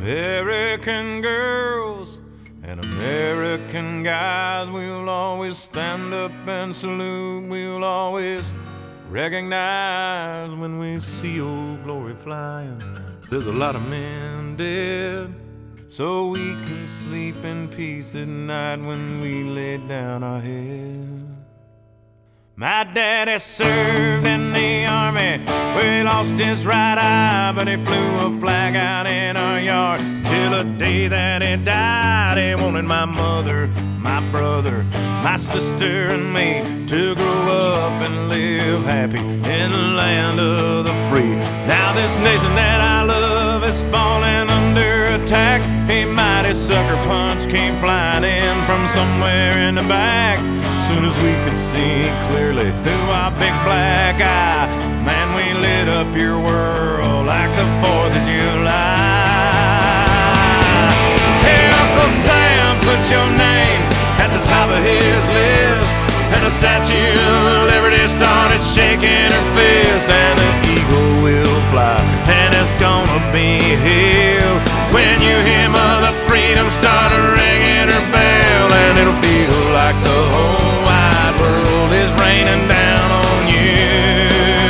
American girls and American guys, we'll always stand up and salute. We'll always recognize when we see Old Glory flying. There's a lot of men dead, so we can sleep in peace at night when we lay down our head. My daddy served in the army, where he lost his right eye, but he flew a flag out in our yard till the day that he died. He wanted my mother, my brother, my sister and me to grow up and live happy in the land of the free. Now this nation that I love is falling under attack. A mighty sucker punch came flying in from somewhere in the back. Soon as we could see clearly through our big black eye, man, we lit up your world like the 4th of July. Hey, Uncle Sam, put your name at the top of his list, and the Statue of Liberty started shaking her fist, and the eagle will fly, and it's gonna be here when you hear Mother Freedom start ringing her bell, and it'll feel like the whole wide world is raining down on you.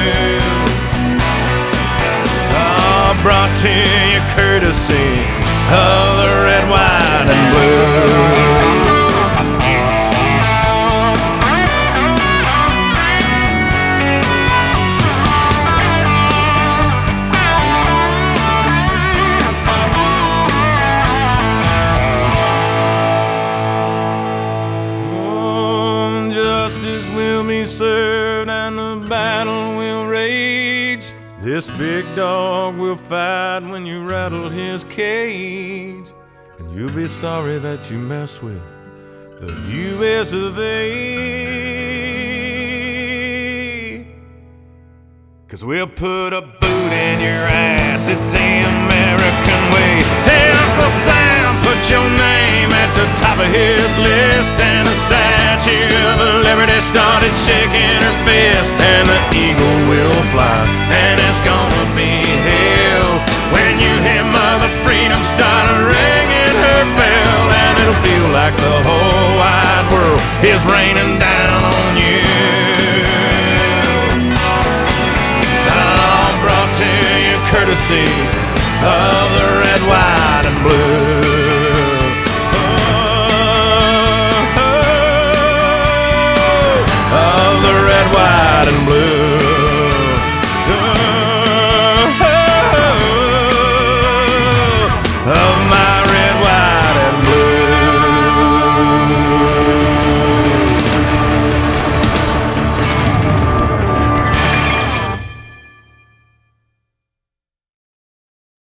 Brought to you courtesy of the red, white, and blue. Justice will be served and the battle will rage. This big dog will fight when you rattle his cage, and you'll be sorry that you mess with the U.S. of A. 'Cause we'll put a boot in your ass, it's the American way. Hey, Uncle Sam, put your name at the top of his list, and the Statue of Liberty started shaking her fist, and the eagle will fly, and it's gonna be hell when you hear Mother Freedom start ringing her bell, and it'll feel like the whole wide world is raining down on you. Brought to you courtesy of the red, white,